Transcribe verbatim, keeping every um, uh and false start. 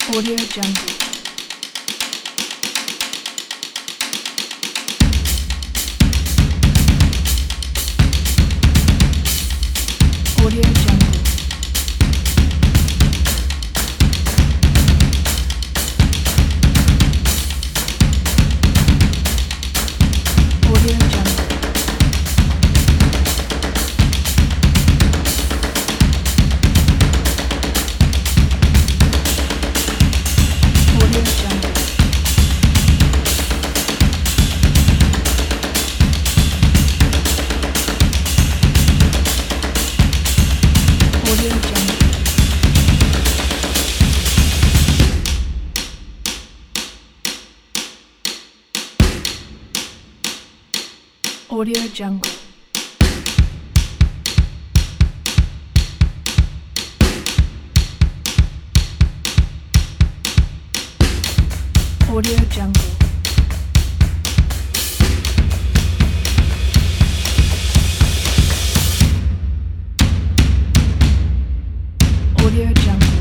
Audio Jungle. Audio Jungle. Audio Jungle. Audio Jungle. Audio Jungle. Audio Jungle. Audio Jungle. Audio Jungle.